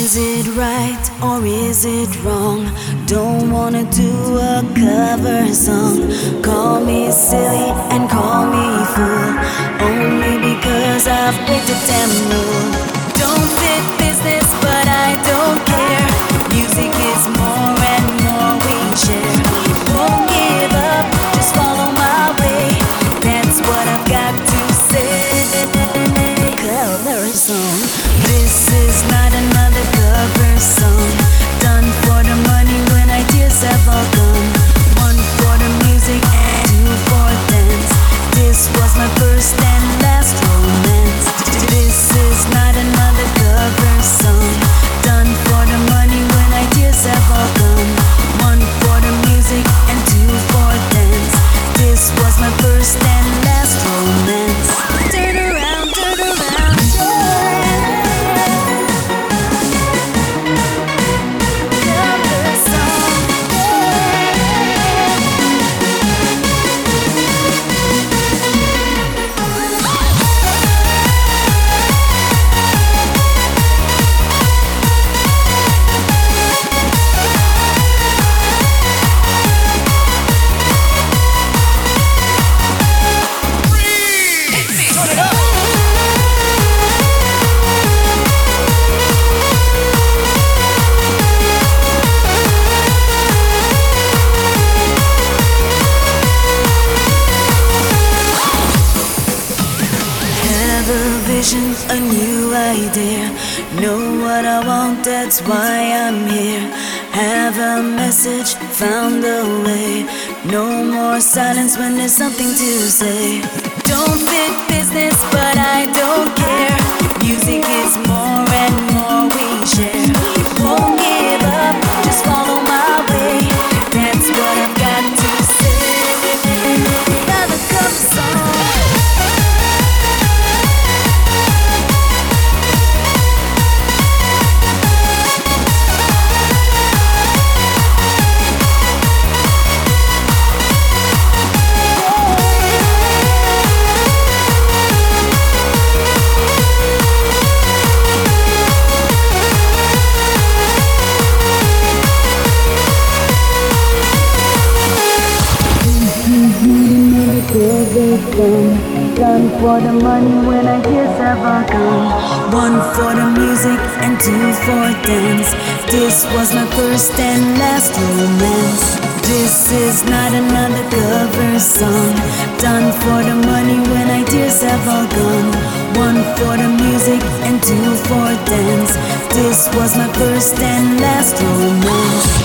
Is it right or is it wrong? Don't wanna do a cover song. Call me silly and call me fool, only because I've picked a damn rule. Don't fit business, but I don't care. Music is more and more we share. Won't give up, just follow my way. That's what I've got to say. Cover song. This is not another cover song, done for the money when ideas have all gone. One for the music and two for dance. This was my first and last romance. This is not another cover song, done for the money when ideas have all gone. One for the music and two for dance. This was my first and last romance. Turn around, turn around, a new idea. Know what I want, that's why I'm here. Have a message, found a way. No more silence when there's something to say. Don't fit business, but I don't care. Music is more and more we share. Won't give up, just follow my way. That's what I've got to say. Another cover song. Done for the money when ideas have all gone. One for the music and two for dance. This was my first and last romance. This is not another cover song, done for the money when ideas have all gone. One for the music and two for dance. This was my first and last romance.